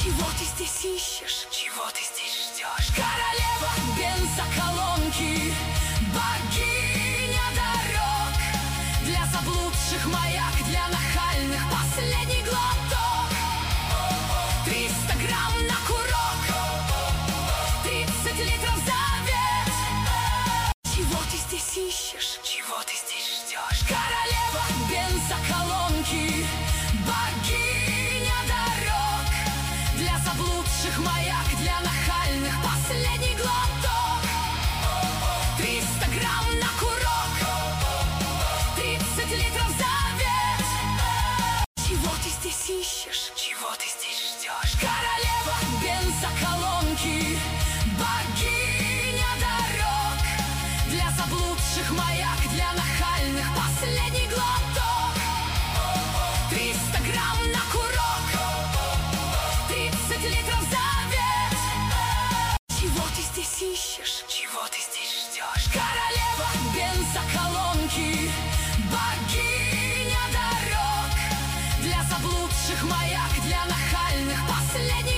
Чего ты здесь ищешь? Чего ты здесь ждешь? Королева бензоколонки, богиня дорог, для заблудших маяк, для нахальных последний глоток. 300 грамм на курок, 30 литров завет. Чего ты здесь ищешь? Чего ты здесь ждешь? Королева бензоколонки, богиня дорог, для заблудших маяк, для нахальных последний глоток. 300 грамм на курок, 30 литров завет. Чего ты здесь ищешь? Чего ты здесь ждешь? Королева бензоколонки, богиня дорог, для заблудших маяк, для нахальных последний глоток. 300 грамм на курок, 30 литров завет. Чего ты здесь ищешь? Чего ты здесь ждешь? Королева бензоколонки, богиня дорог, для заблудших маяк, для нахальных последний